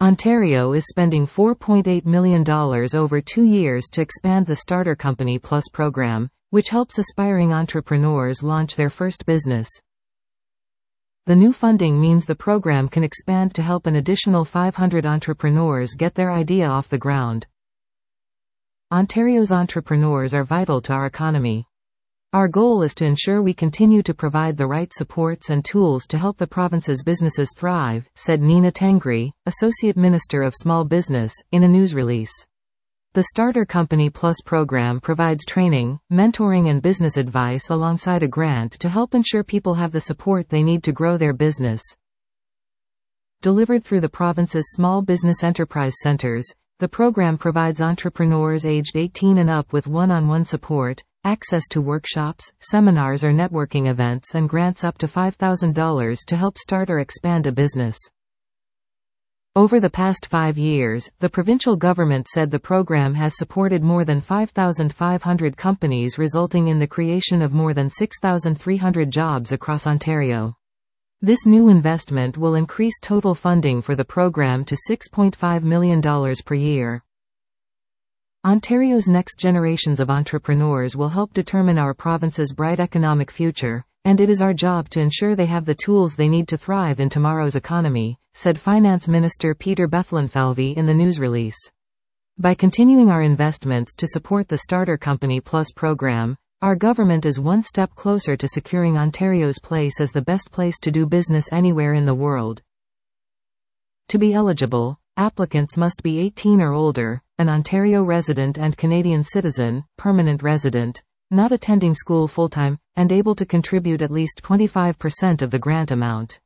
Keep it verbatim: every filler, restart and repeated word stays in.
Ontario is spending four point eight million dollars over two years to expand the Starter Company Plus program, which helps aspiring entrepreneurs launch their first business. The new funding means the program can expand to help an additional five hundred entrepreneurs get their idea off the ground. Ontario's entrepreneurs are vital to our economy. Our goal is to ensure we continue to provide the right supports and tools to help the province's businesses thrive, said Nina Tangri, Associate Minister of Small Business, in a news release. The Starter Company Plus program provides training, mentoring and business advice alongside a grant to help ensure people have the support they need to grow their business. Delivered through the province's small business enterprise centers, the program provides entrepreneurs aged eighteen and up with one-on-one support, access to workshops, seminars or networking events, and grants up to five thousand dollars to help start or expand a business. Over the past five years, the provincial government said the program has supported more than five thousand five hundred companies, resulting in the creation of more than six thousand three hundred jobs across Ontario. This new investment will increase total funding for the program to six point five million dollars per year. Ontario's next generations of entrepreneurs will help determine our province's bright economic future, and it is our job to ensure they have the tools they need to thrive in tomorrow's economy, said Finance Minister Peter Bethlenfalvy in the news release. By continuing our investments to support the Starter Company Plus program, our government is one step closer to securing Ontario's place as the best place to do business anywhere in the world. To be eligible, applicants must be eighteen or older, an Ontario resident and Canadian citizen, permanent resident, not attending school full-time, and able to contribute at least twenty-five percent of the grant amount.